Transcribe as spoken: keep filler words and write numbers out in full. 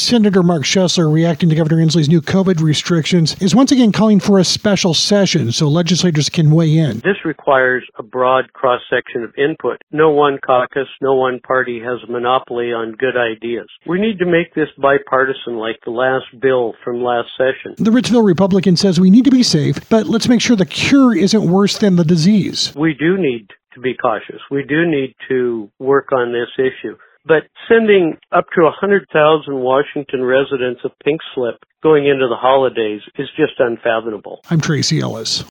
Senator Mark Schessler, reacting to Governor Inslee's new COVID restrictions, is once again calling for a special session so legislators can weigh in. This requires a broad cross-section of input. No one caucus, no one party has a monopoly on good ideas. We need to make this bipartisan like the last bill from last session. The Ritzville Republican says we need to be safe, but let's make sure the cure isn't worse than the disease. We do need to be cautious. We do need to work on this issue. But sending up to one hundred thousand Washington residents a pink slip going into the holidays is just unfathomable. I'm Tracy Ellis.